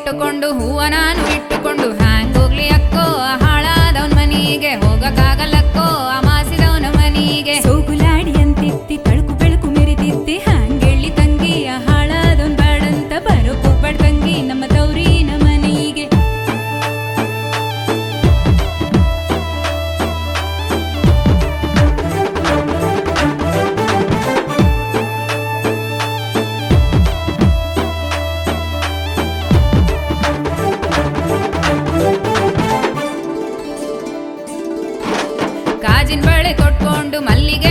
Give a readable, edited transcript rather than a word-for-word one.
ಉಟ್ಟುಕೊಂಡು ಹೂವ ನಾನು ಇಟ್ಟುಕೊಂಡು ಹ್ಯಾಂಗ್ ಹೋಗ್ಲಿ ಅಕ್ಕೋ ಹಾಳಾದವನ್ ಮನೀಗೆ ಹೋಗಕ್ಕಾಗಲ್ಲಕ್ಕೋ ಅಮಾಸಿದವನ ಮನೀಗೆ ಸೋಗುಲಾಡಿ ಅಂತಿತ್ತಿ ತಳುಕು ಬೆಳಕು ಮೆರೆದಿತ್ತಿ ಹ್ಯಾಂಗೆಳ್ಳಿ ತಂಗಿ ಹಾಳಾದವನ್ ಬಾಡಂತ ಬರೋಕೋಗ್ಬೇಡ ತಂಗಿ ನಮ್ಮ ತೌರಿನ ಮನೀಗೆ ಗಾಜಿನ ಬಳೆ ಕೊಟ್ಕೊಂಡು ಮಲ್ಲಿಗೆ